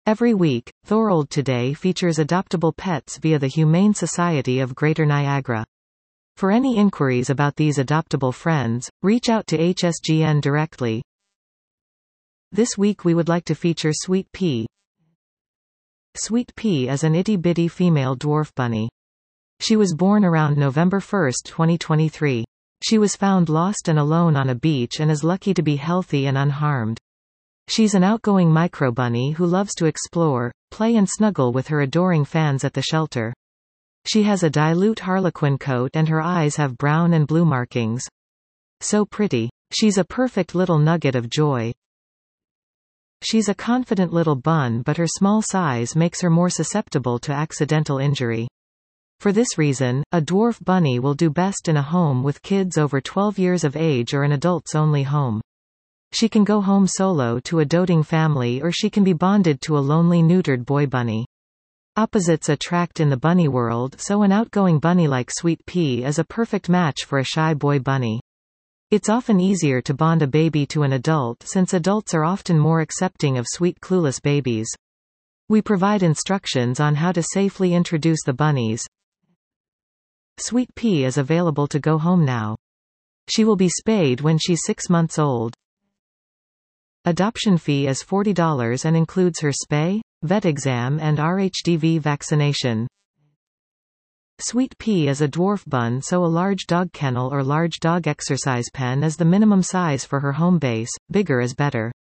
Every week, Thorold Today features adoptable pets via the Humane Society of Greater Niagara. For any inquiries about these adoptable friends, reach out to HSGN directly. This week we would like to feature Sweet Pea. Sweet Pea is an itty-bitty female dwarf bunny. She was born around November 1, 2023. She was found lost and alone on a beach and is lucky to be healthy and unharmed. She's an outgoing microbunny who loves to explore, play and snuggle with her adoring fans at the shelter. She has a dilute harlequin coat and her eyes have brown and blue markings. So pretty. She's a perfect little nugget of joy. She's a confident little bun, but her small size makes her more susceptible to accidental injury. For this reason, a dwarf bunny will do best in a home with kids over 12 years of age or an adults-only home. She can go home solo to a doting family, or she can be bonded to a lonely neutered boy bunny. Opposites attract in the bunny world, so an outgoing bunny like Sweet Pea is a perfect match for a shy boy bunny. It's often easier to bond a baby to an adult since adults are often more accepting of sweet clueless babies. We provide instructions on how to safely introduce the bunnies. Sweet Pea is available to go home now. She will be spayed when she's 6 months old. Adoption fee is $40 and includes her spay, vet exam and RHDV vaccination. Sweet Pea is a dwarf bun, so a large dog kennel or large dog exercise pen is the minimum size for her home base. Bigger is better.